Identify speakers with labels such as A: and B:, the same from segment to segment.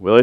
A: Well,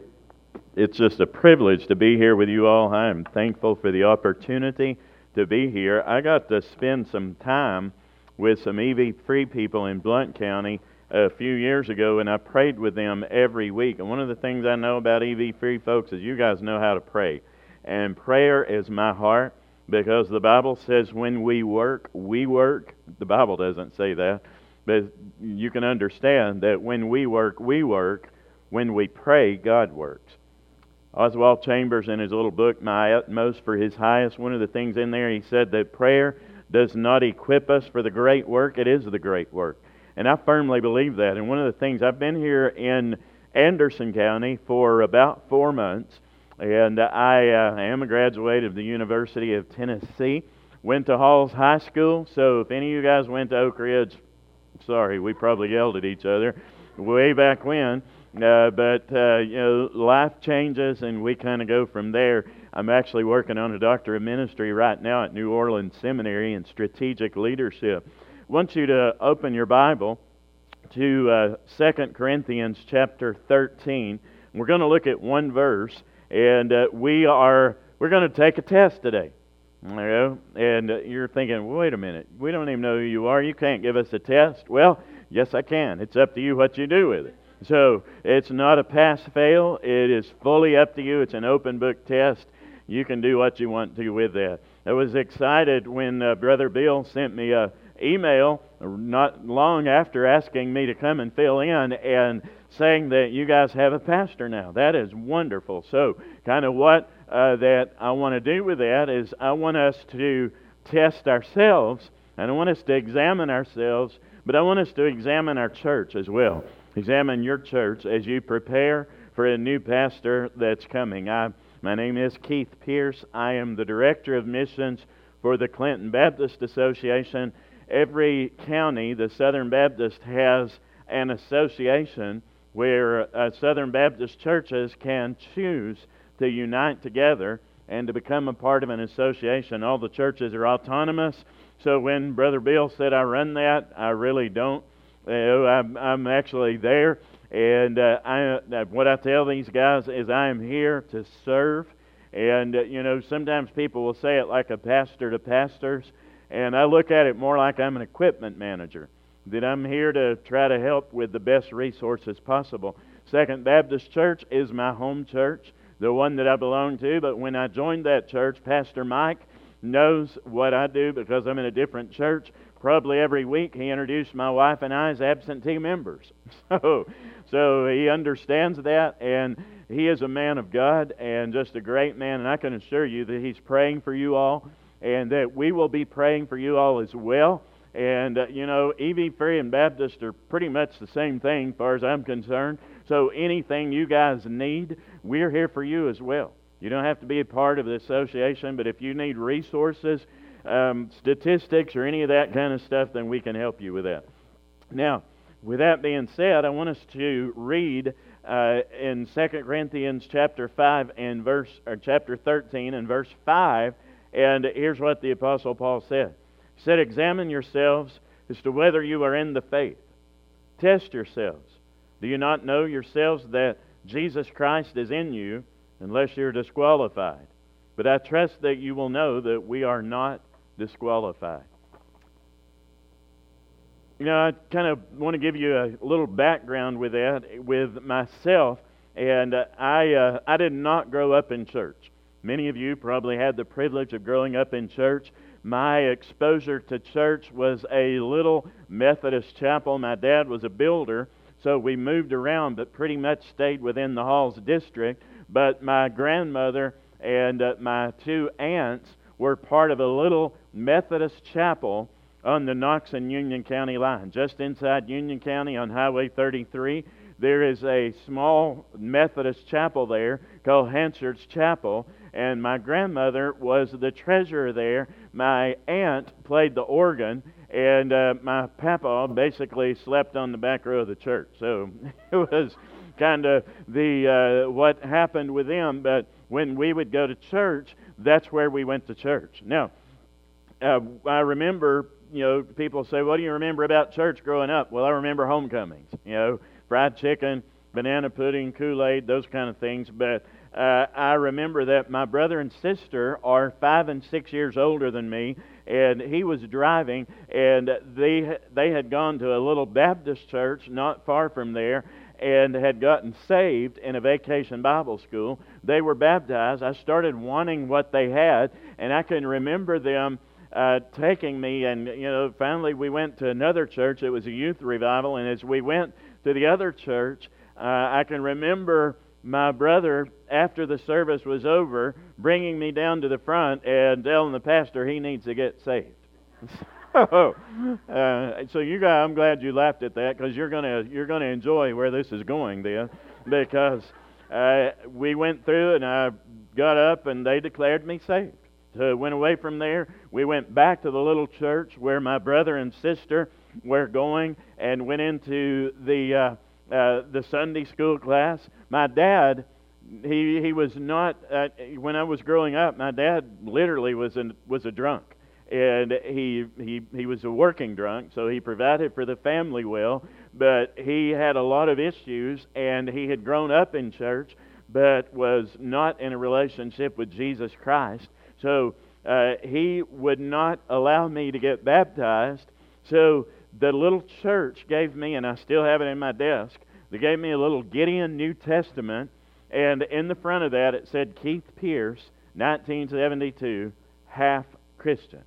A: it's just a privilege to be here with you all. I am thankful for the opportunity to be here. I got to spend some time with some EV free people in Blount County a few years ago, and I prayed with them every week. And one of the things I know about EV free folks is you guys know how to pray. And prayer is my heart, because the Bible says when we work, we work. The Bible doesn't say that, but you can understand that when we work, we work. When we pray, God works. Oswald Chambers, in his little book, My Utmost for His Highest, one of the things in there, he said that prayer does not equip us for the great work, it is the great work. And I firmly believe that. And one of the things, I've been here in Anderson County for about 4 months, and I am a graduate of the University of Tennessee, went to Halls High School, so if any of you guys went to Oak Ridge, sorry, we probably yelled at each other way back when. But life changes, and we kind of go from there. I'm actually working on a Doctor of Ministry right now at New Orleans Seminary in Strategic Leadership. I want you to open your Bible to 2 Corinthians chapter 13. We're going to look at one verse, and we're going to take a test today. You know, and you're thinking, wait a minute, we don't even know who you are. You can't give us a test. Well, yes, I can. It's up to you what you do with it. So it's not a pass-fail. It is fully up to you. It's an open book test. You can do what you want to with that. I was excited when Brother Bill sent me an email not long after asking me to come and fill in and saying that you guys have a pastor now. That is wonderful. So kind of what that I want to do with that is I want us to test ourselves, and I want us to examine ourselves, but I want us to examine our church as well. Examine your church as you prepare for a new pastor that's coming. My name is Keith Pierce. I am the Director of Missions for the Clinton Baptist Association. Every county, the Southern Baptist has an association where Southern Baptist churches can choose to unite together and to become a part of an association. All the churches are autonomous, so when Brother Bill said I run that, I really don't. I'm actually there, and what I tell these guys is I am here to serve. And sometimes people will say it like a pastor to pastors, and I look at it more like I'm an equipment manager, that I'm here to try to help with the best resources possible. Second Baptist Church is my home church, the one that I belong to, but when I joined that church, Pastor Mike knows what I do because I'm in a different church. Probably every week he introduced my wife and I as absentee members. So he understands that, and he is a man of God and just a great man, and I can assure you that he's praying for you all, and that we will be praying for you all as well. And EV Free and Baptist are pretty much the same thing as far as I'm concerned. So anything you guys need, we're here for you as well. You don't have to be a part of the association, but if you need resources, statistics, or any of that kind of stuff, then we can help you with that. Now, with that being said, I want us to read in 2 Corinthians chapter 5 and chapter 13 and verse 5, and here's what the Apostle Paul said. He said, "Examine yourselves as to whether you are in the faith. Test yourselves. Do you not know yourselves that Jesus Christ is in you, unless you're disqualified? But I trust that you will know that we are not disqualified." I kind of want to give you a little background with that, with myself. And I did not grow up in church. Many of you probably had the privilege of growing up in church. My exposure to church was a little Methodist chapel. My dad was a builder, so we moved around, but pretty much stayed within the Halls district. But my grandmother and my two aunts were part of a little Methodist chapel on the Knox and Union County line. Just inside Union County on Highway 33, there is a small Methodist chapel there called Hansard's Chapel, and my grandmother was the treasurer there. My aunt played the organ, and my papa basically slept on the back row of the church. So it was kind of the what happened with them. But when we would go to church, that's where we went to church. Now, I remember, people say, "What do you remember about church growing up?" Well, I remember homecomings. Fried chicken, banana pudding, Kool-Aid, those kind of things. But I remember that my brother and sister are 5 and 6 years older than me, and he was driving, and they had gone to a little Baptist church not far from there, and had gotten saved in a vacation Bible school. They were baptized. I started wanting what they had, and I can remember them taking me, and finally we went to another church. It was a youth revival, and as we went to the other church, I can remember my brother, after the service was over, bringing me down to the front and telling the pastor he needs to get saved. So you guys, I'm glad you laughed at that, because you're gonna enjoy where this is going then, because we went through and I got up and they declared me saved. So went away from there. We went back to the little church where my brother and sister were going, and went into the Sunday school class. My dad, he was not. When I was growing up, my dad literally was a drunk, and he was a working drunk. So he provided for the family well, but he had a lot of issues, and he had grown up in church, but was not in a relationship with Jesus Christ. So he would not allow me to get baptized. So the little church gave me, and I still have it in my desk, they gave me a little Gideon New Testament, and in the front of that it said Keith Pierce, 1972, half Christian.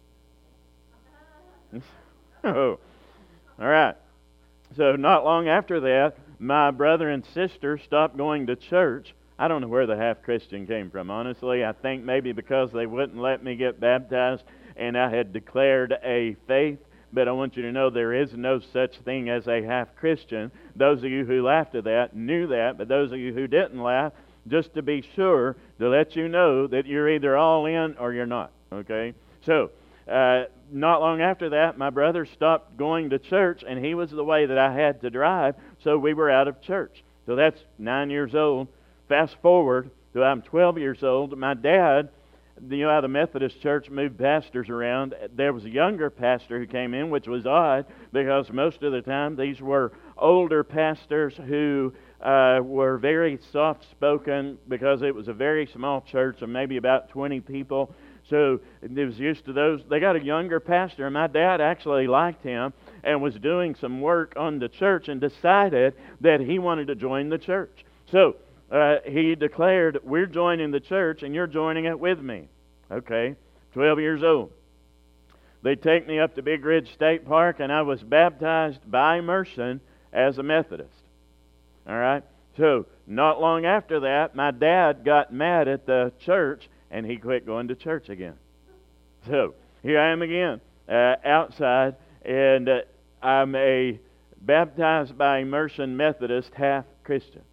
A: Oh, all right. So not long after that, my brother and sister stopped going to church. I don't know where the half-Christian came from, honestly. I think maybe because they wouldn't let me get baptized and I had declared a faith. But I want you to know there is no such thing as a half-Christian. Those of you who laughed at that knew that, but those of you who didn't laugh, just to be sure, to let you know that you're either all in or you're not, okay? So, not long after that, my brother stopped going to church, and he was the way that I had to drive, so we were out of church. So that's 9 years old. Fast forward to I'm 12 years old. My dad, you know how the Methodist Church moved pastors around. There was a younger pastor who came in, which was odd, because most of the time these were older pastors who were very soft-spoken, because it was a very small church of maybe about 20 people. So it was used to those. They got a younger pastor, and my dad actually liked him and was doing some work on the church and decided that he wanted to join the church. So he declared, we're joining the church and you're joining it with me. Okay, 12 years old. They take me up to Big Ridge State Park, and I was baptized by immersion as a Methodist. All right, so not long after that, my dad got mad at the church and he quit going to church again. So here I am again, outside, and I'm a baptized by immersion Methodist, half Christian.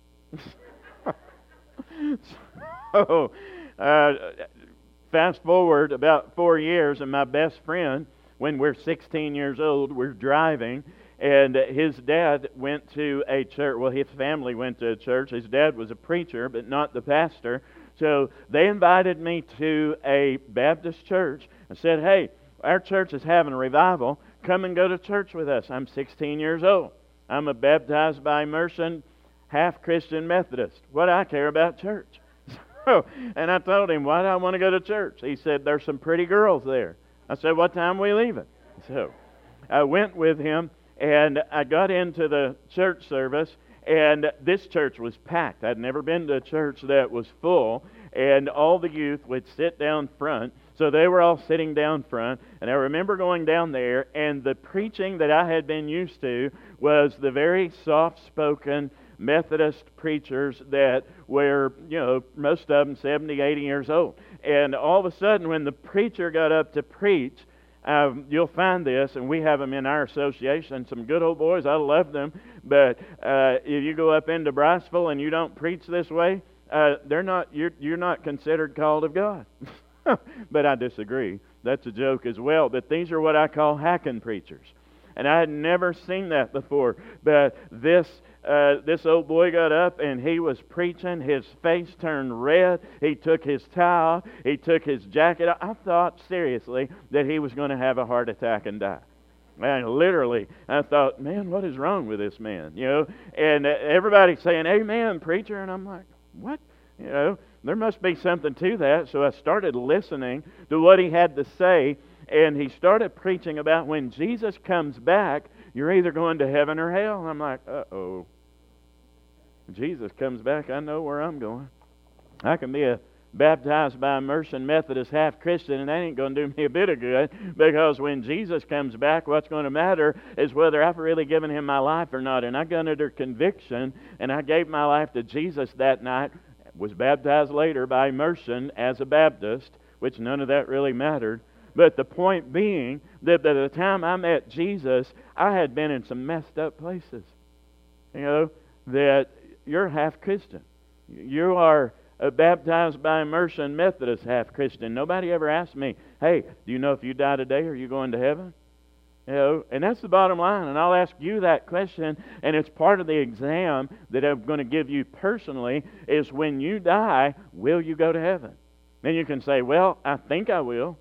A: So, fast forward about 4 years, and my best friend, when we're 16 years old, we're driving, and his dad went to a church. Well, his family went to a church. His dad was a preacher, but not the pastor. So they invited me to a Baptist church and said, hey, our church is having a revival. Come and go to church with us. I'm 16 years old. I'm a baptized by immersion, half-Christian Methodist. What do I care about church? And I told him, why do I want to go to church? He said, there's some pretty girls there. I said, what time are we leaving? So I went with him, and I got into the church service, and this church was packed. I'd never been to a church that was full, and all the youth would sit down front. So they were all sitting down front, and I remember going down there, and the preaching that I had been used to was the very soft-spoken Methodist preachers that were, most of them 70, 80 years old. And all of a sudden, when the preacher got up to preach, you'll find this, and we have them in our association, some good old boys, I love them, but if you go up into Briceville and you don't preach this way, you're not considered called of God. But I disagree. That's a joke as well. But these are what I call hacking preachers. And I had never seen that before. But this old boy got up and he was preaching. His face turned red. He took his towel. He took his jacket. I thought seriously that he was going to have a heart attack and die. And literally, I thought, man, what is wrong with this man? And everybody's saying, amen, preacher. And I'm like, what? There must be something to that. So I started listening to what he had to say. And he started preaching about when Jesus comes back, you're either going to heaven or hell. And I'm like, uh-oh. Jesus comes back, I know where I'm going. I can be a baptized by immersion Methodist half Christian, and that ain't going to do me a bit of good, because when Jesus comes back, what's going to matter is whether I've really given Him my life or not. And I got under conviction, and I gave my life to Jesus that night, was baptized later by immersion as a Baptist, which none of that really mattered. But the point being that by the time I met Jesus, I had been in some messed up places. That you're half Christian. You are a baptized by immersion Methodist half Christian. Nobody ever asked me, hey, do you know if you die today, are you going to heaven? And that's the bottom line. And I'll ask you that question, and it's part of the exam that I'm going to give you personally, is when you die, will you go to heaven? Then you can say, well, I think I will.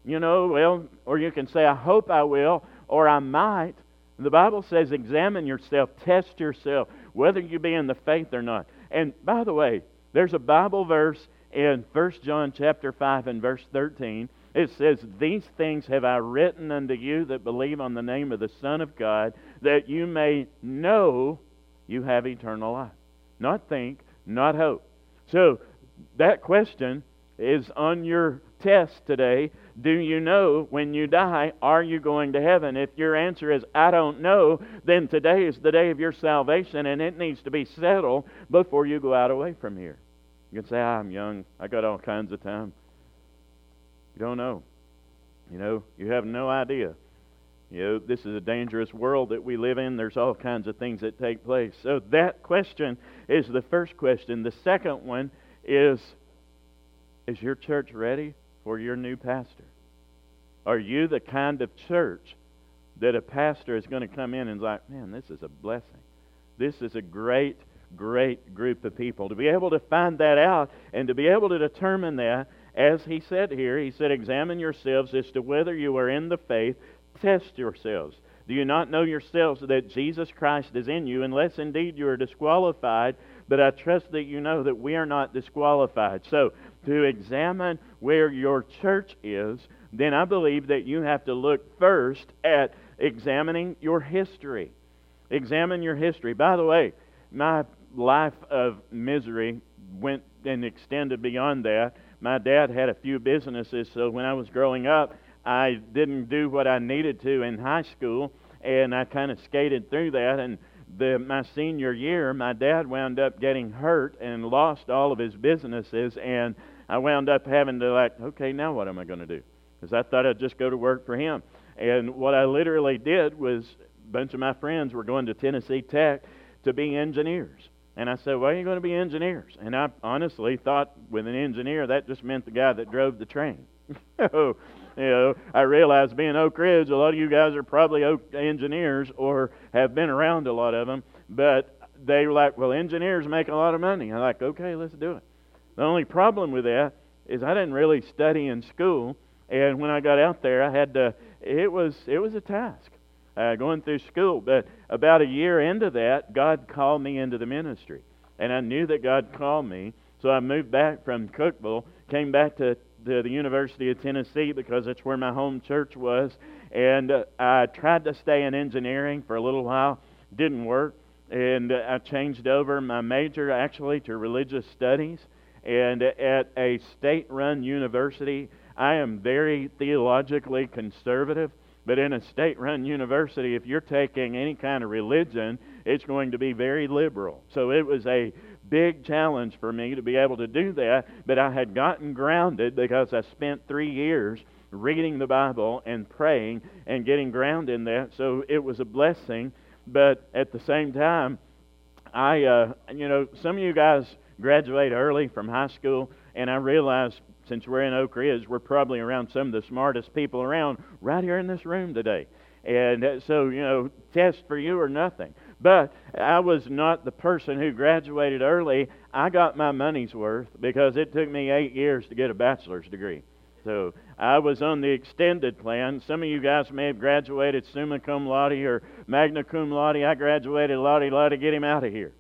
A: Or you can say, I hope I will, or I might. The Bible says, examine yourself, test yourself, whether you be in the faith or not. And by the way, there's a Bible verse in 1 John chapter 5 and verse 13. It says, these things have I written unto you that believe on the name of the Son of God, that you may know you have eternal life. Not think, not hope. So that question is on your test today. Do you know when you die, are you going to heaven? If your answer is, I don't know, then today is the day of your salvation, and it needs to be settled before you go out away from here. You can say, I'm young, I got all kinds of time. You don't know. You have no idea. This is a dangerous world that we live in. There's all kinds of things that take place. So that question is the first question. The second one is your church ready for your new pastor? Are you the kind of church that a pastor is going to come in and is like, man, this is a blessing. This is a great, great group of people. To be able to find that out and to be able to determine that, as he said here, he said, examine yourselves as to whether you are in the faith. Test yourselves. Do you not know yourselves that Jesus Christ is in you, unless indeed you are disqualified? But I trust that you know that we are not disqualified. So, to examine where your church is, then I believe that you have to look first at examining your history. Examine your history. By the way, my life of misery went and extended beyond that. My dad had a few businesses, so when I was growing up, I didn't do what I needed to in high school, and I kind of skated through that. And my senior year, my dad wound up getting hurt and lost all of his businesses, and I wound up having to okay, now what am I going to do? Because I thought I'd just go to work for him. And what I literally did was, a bunch of my friends were going to Tennessee Tech to be engineers. And I said, why are you going to be engineers? And I honestly thought with an engineer, that just meant the guy that drove the train. I realized being Oak Ridge, a lot of you guys are probably engineers or have been around a lot of them. But they were like, well, engineers make a lot of money. I'm like, okay, let's do it. The only problem with that is I didn't really study in school. And when I got out there, I had to, it was a task going through school. But about a year into that, God called me into the ministry. And I knew that God called me. So I moved back from Cookeville, came back to the University of Tennessee because that's where my home church was. And I tried to stay in engineering for a little while. Didn't work. And I changed over my major actually to religious studies. And at a state-run university, I am very theologically conservative. But in a state-run university, if you're taking any kind of religion, it's going to be very liberal. So it was a big challenge for me to be able to do that. But I had gotten grounded because I spent 3 years reading the Bible and praying and getting grounded in that. So it was a blessing. But at the same time, some of you guys graduate early from high school, and I realized since we're in Oak Ridge, we're probably around some of the smartest people around right here in this room today. And so, test for you or nothing. But I was not the person who graduated early. I got my money's worth because it took me 8 years to get a bachelor's degree. So I was on the extended plan. Some of you guys may have graduated summa cum laude or magna cum laude. I graduated laude laude, get him out of here.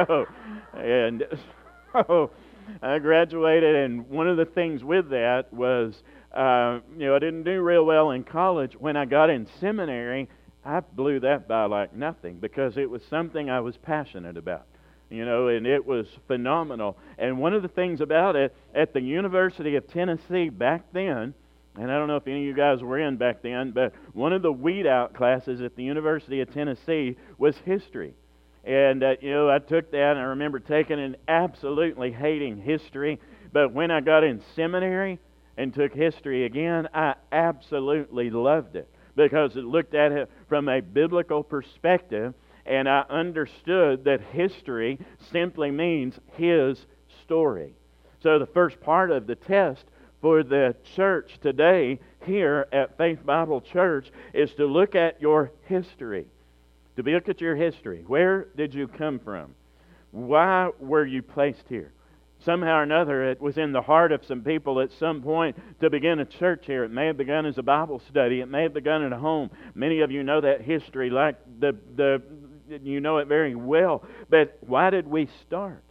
A: So I graduated, and one of the things with that was, I didn't do real well in college. When I got in seminary, I blew that by like nothing because it was something I was passionate about. And it was phenomenal. And one of the things about it, at the University of Tennessee back then, and I don't know if any of you guys were in back then, but one of the weed out classes at the University of Tennessee was history. And, I took that, and I remember taking and absolutely hating history. But when I got in seminary and took history again, I absolutely loved it because it looked at it from a biblical perspective. And I understood that history simply means His story. So the first part of the test for the church today here at Faith Bible Church is to look at your history. To look at your history. Where did you come from? Why were you placed here? Somehow or another, it was in the heart of some people at some point to begin a church here. It may have begun as a Bible study. It may have begun at a home. Many of you know that history like you know it very well. But why did we start?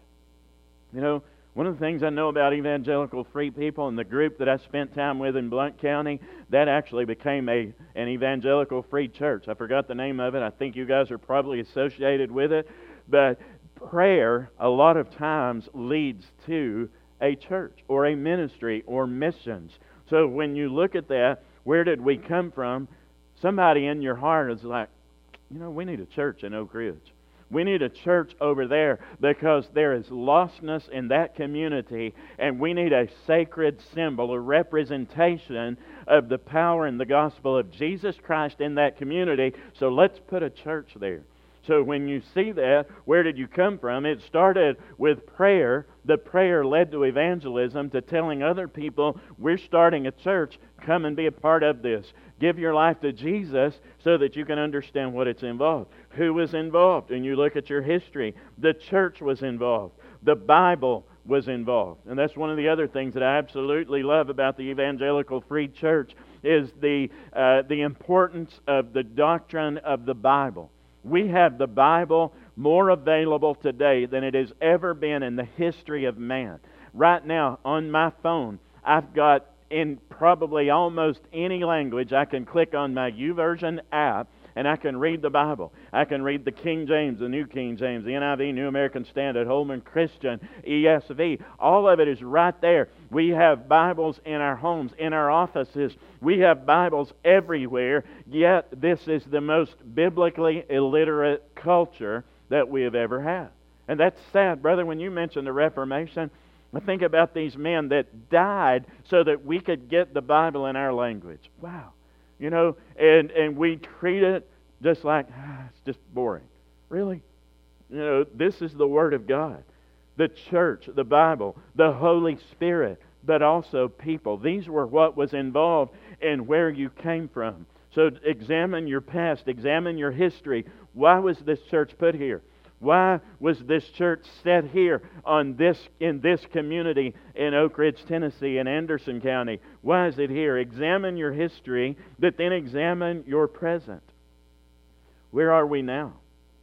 A: One of the things I know about evangelical free people and the group that I spent time with in Blount County, that actually became an evangelical free church. I forgot the name of it. I think you guys are probably associated with it. But prayer, a lot of times, leads to a church or a ministry or missions. So when you look at that, where did we come from? Somebody in your heart is like, we need a church in Oak Ridge. We need a church over there because there is lostness in that community, and we need a sacred symbol, a representation of the power and the gospel of Jesus Christ in that community. So let's put a church there. So when you see that, where did you come from? It started with prayer. The prayer led to evangelism, to telling other people, we're starting a church. Come and be a part of this. Give your life to Jesus so that you can understand what it's involved. Who was involved? And you look at your history. The church was involved. The Bible was involved. And that's one of the other things that I absolutely love about the Evangelical Free Church is the importance of the doctrine of the Bible. We have the Bible more available today than it has ever been in the history of man. Right now, on my phone, I've got, in probably almost any language, I can click on my YouVersion app and I can read the Bible. I can read the King James, the New King James, the NIV, New American Standard, Holman Christian, ESV. All of it is right there. We have Bibles in our homes, in our offices. We have Bibles everywhere, yet this is the most biblically illiterate culture that we have ever had. And that's sad, brother, when you mention the Reformation. I think about these men that died so that we could get the Bible in our language. Wow. And we treat it just like, it's just boring. Really? This is the Word of God. The church, the Bible, the Holy Spirit, but also people. These were what was involved in where you came from. So examine your past, examine your history. Why was this church put here? Why was this church set here in this community in Oak Ridge, Tennessee, in Anderson County? Why is it here? Examine your history, but then examine your present. Where are we now?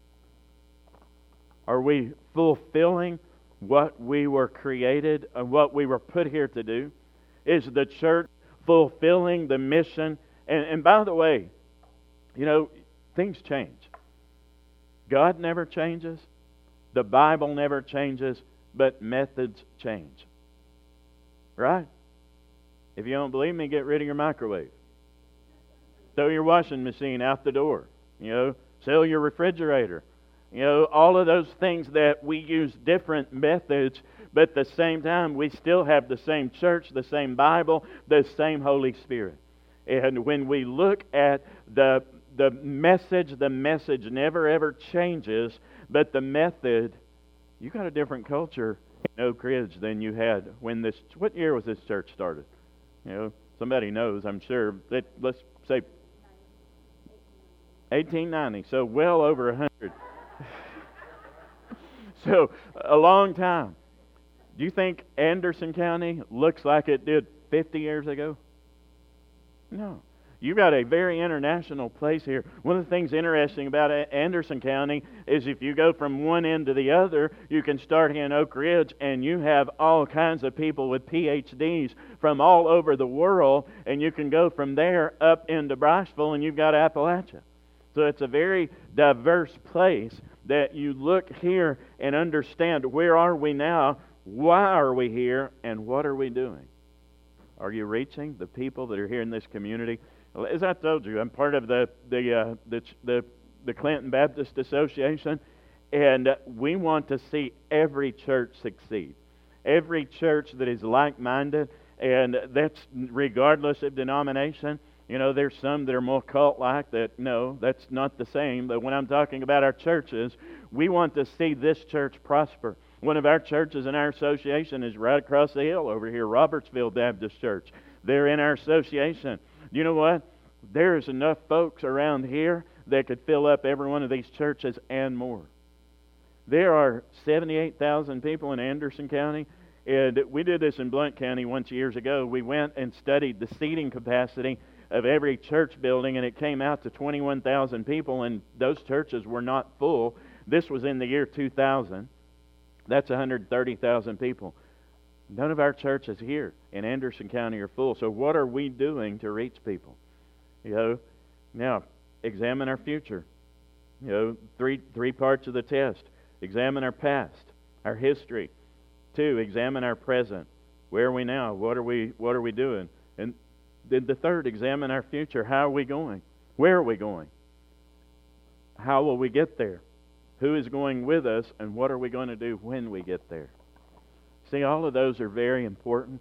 A: Are we fulfilling what we were created and what we were put here to do? Is the church fulfilling the mission? And by the way, things change. God never changes. The Bible never changes, but methods change. Right? If you don't believe me, get rid of your microwave. Throw your washing machine out the door. Sell your refrigerator. All of those things that we use different methods, but at the same time, we still have the same church, the same Bible, the same Holy Spirit. And when we look at the message never ever changes, but the method, you got a different culture in Oak Ridge than you had when what year was this church started? Somebody knows, I'm sure. Let's say 1890, so well over 100. So, a long time. Do you think Anderson County looks like it did 50 years ago? No. You've got a very international place here. One of the things interesting about Anderson County is if you go from one end to the other, you can start here in Oak Ridge and you have all kinds of people with PhDs from all over the world, and you can go from there up into Briceville and you've got Appalachia. So it's a very diverse place that you look here and understand, where are we now, why are we here, and what are we doing? Are you reaching the people that are here in this community? As I told you, I'm part of the Clinton Baptist Association, and we want to see every church succeed. Every church that is like-minded, and that's regardless of denomination. You know, there's some that are more cult-like that, no, that's not the same. But when I'm talking about our churches, we want to see this church prosper. One of our churches in our association is right across the hill over here, Robertsville Baptist Church. They're in our association. You know what? There's enough folks around here that could fill up every one of these churches and more. There are 78,000 people in Anderson County, and we did this in Blount County once years ago. We went and studied the seating capacity of every church building, and it came out to 21,000 people, and those churches were not full. This was in the year 2000. That's 130,000 people. None of our churches here in Anderson County are full. So what are we doing to reach people? You know, now, examine our future. You know, three parts of the test. Examine our past, our history. 2, examine our present. Where are we now? What are we doing? And then the 3rd, examine our future. How are we going? Where are we going? How will we get there? Who is going with us, and what are we going to do when we get there? See, all of those are very important.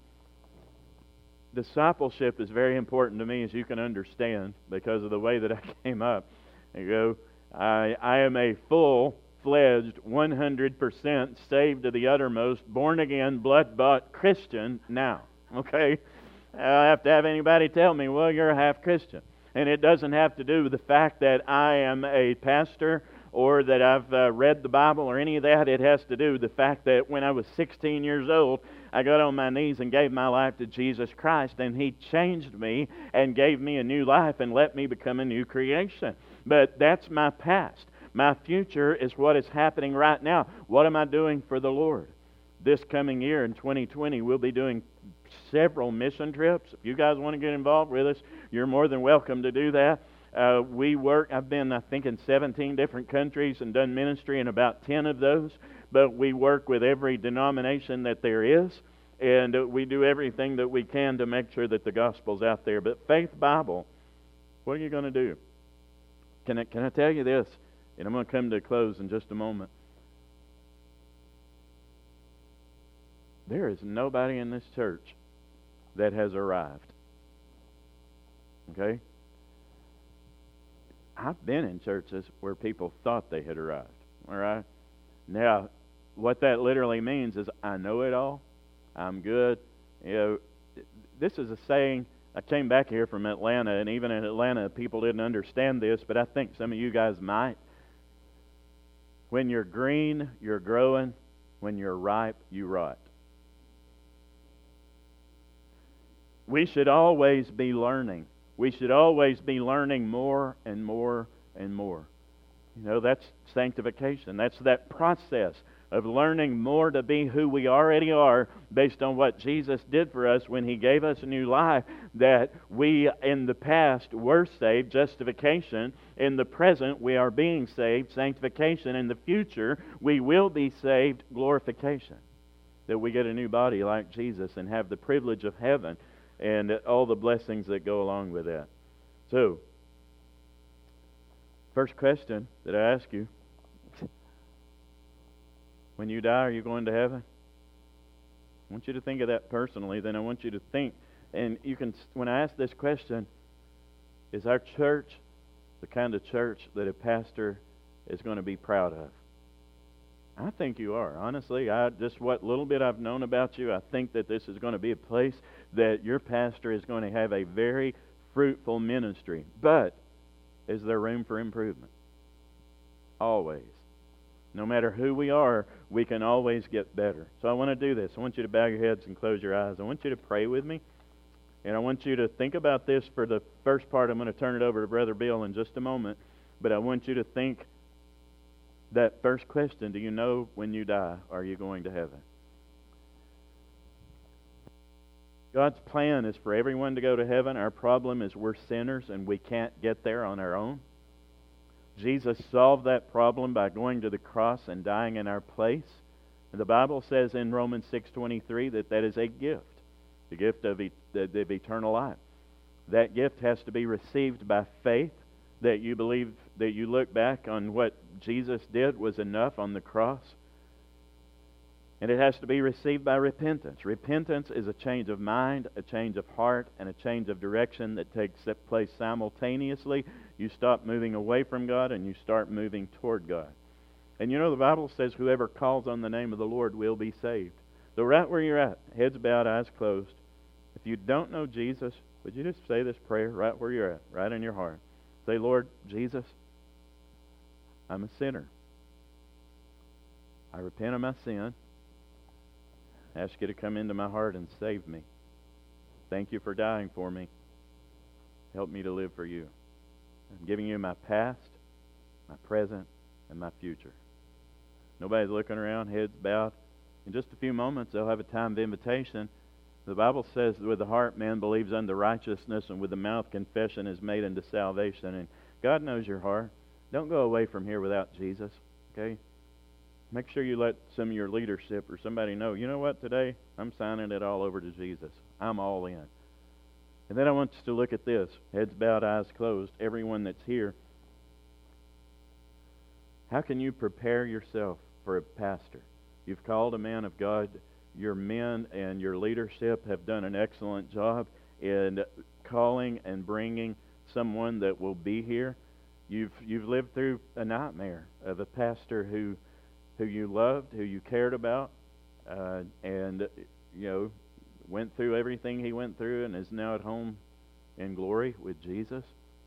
A: Discipleship is very important to me, as you can understand, because of the way that I came up. You go, I am a full-fledged, 100% saved to the uttermost, born-again, blood-bought Christian now. Okay? I don't have to have anybody tell me, well, you're a half-Christian. And it doesn't have to do with the fact that I am a pastor or that I've read the Bible or any of that. It has to do with the fact that when I was 16 years old, I got on my knees and gave my life to Jesus Christ, and He changed me and gave me a new life and let me become a new creation. But that's my past. My future is what is happening right now. What am I doing for the Lord? This coming year in 2020, we'll be doing several mission trips. If you guys want to get involved with us, you're more than welcome to do that. I've been, I think, in 17 different countries and done ministry in about 10 of those. But we work with every denomination that there is, and we do everything that we can to make sure that the gospel's out there. But Faith Bible, what are you going to do? Can I tell you this? And I'm going to come to a close in just a moment. There is nobody in this church that has arrived. Okay? I've been in churches where people thought they had arrived. All right? Now, what that literally means is, I know it all. I'm good. You know, this is a saying. I came back here from Atlanta, and even in Atlanta, people didn't understand this, but I think some of you guys might. When you're green, you're growing. When you're ripe, you rot. We should always be learning. We should always be learning more and more and more. You know, that's sanctification. That's that process of learning more to be who we already are based on what Jesus did for us when He gave us a new life, that we in the past were saved, justification. In the present, we are being saved, sanctification. In the future, we will be saved, glorification. That we get a new body like Jesus and have the privilege of heaven and all the blessings that go along with that. So, first question that I ask you, when you die, are you going to heaven? I want you to think of that personally. Then I want you to think, and you can, when I ask this question, is our church the kind of church that a pastor is going to be proud of? I think you are. Honestly, just what little bit I've known about you, I think that this is going to be a place that your pastor is going to have a very fruitful ministry. But is there room for improvement? Always. No matter who we are, we can always get better. So I want to do this. I want you to bow your heads and close your eyes. I want you to pray with me. And I want you to think about this for the first part. I'm going to turn it over to Brother Bill in just a moment. But I want you to think that first question: do you know when you die, are you going to heaven? God's plan is for everyone to go to heaven. Our problem is we're sinners and we can't get there on our own. Jesus solved that problem by going to the cross and dying in our place. And the Bible says in Romans 6:23 that is a gift, the gift of eternal life. That gift has to be received by faith, that you believe, that you look back on what Jesus did was enough on the cross. And it has to be received by repentance. Repentance is a change of mind, a change of heart, and a change of direction that takes place simultaneously. You stop moving away from God and you start moving toward God. And you know, the Bible says whoever calls on the name of the Lord will be saved. So right where you're at, heads bowed, eyes closed. If you don't know Jesus, would you just say this prayer right where you're at, right in your heart? Say, Lord Jesus, I'm a sinner. I repent of my sin. I ask you to come into my heart and save me. Thank you for dying for me. Help me to live for you. I'm giving you my past, my present, and my future. Nobody's looking around, heads bowed. In just a few moments, they'll have a time of invitation. The Bible says that with the heart man believes unto righteousness, and with the mouth confession is made unto salvation. And God knows your heart. Don't go away from here without Jesus, okay? Make sure you let some of your leadership or somebody know, you know what, today I'm signing it all over to Jesus. I'm all in. And then I want us to look at this. Heads bowed, eyes closed. Everyone that's here. How can you prepare yourself for a pastor? You've called a man of God. Your men and your leadership have done an excellent job in calling and bringing someone that will be here. You've lived through a nightmare of a pastor who you loved, who you cared about, and went through everything he went through and is now at home in glory with Jesus.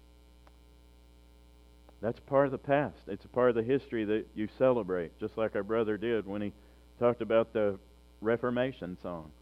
A: That's part of the past. It's a part of the history that you celebrate, just like our brother did when he talked about the Reformation song.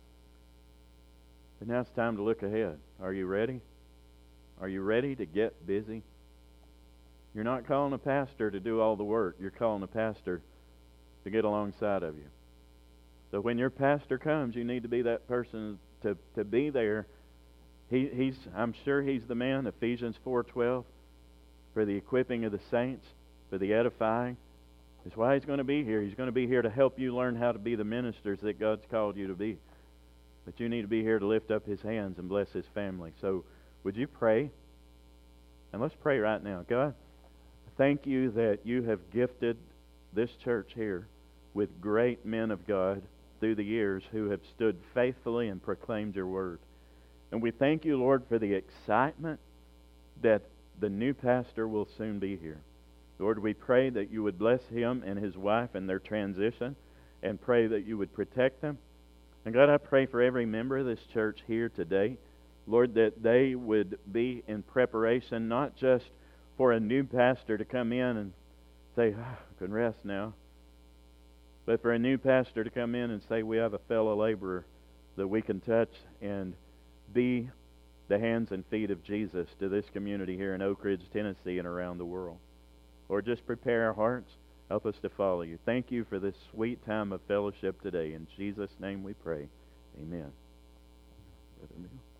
A: But now it's time to look ahead. Are you ready? Are you ready to get busy? You're not calling a pastor to do all the work. You're calling a pastor to get alongside of you. So when your pastor comes, you need to be that person to be there. I'm sure he's the man, Ephesians 4:12, for the equipping of the saints, for the edifying. That's why he's going to be here. He's going to be here to help you learn how to be the ministers that God's called you to be. But you need to be here to lift up his hands and bless his family. So would you pray? And let's pray right now. God, thank you that you have gifted this church here with great men of God through the years who have stood faithfully and proclaimed your word. And we thank you, Lord, for the excitement that the new pastor will soon be here. Lord, we pray that you would bless him and his wife in their transition, and pray that you would protect them. And God, I pray for every member of this church here today, Lord, that they would be in preparation not just for a new pastor to come in and say, I can rest now, but for a new pastor to come in and say, we have a fellow laborer that we can touch and be the hands and feet of Jesus to this community here in Oak Ridge, Tennessee, and around the world. Lord, just prepare our hearts. Help us to follow you. Thank you for this sweet time of fellowship today. In Jesus' name we pray. Amen. Brother Neil.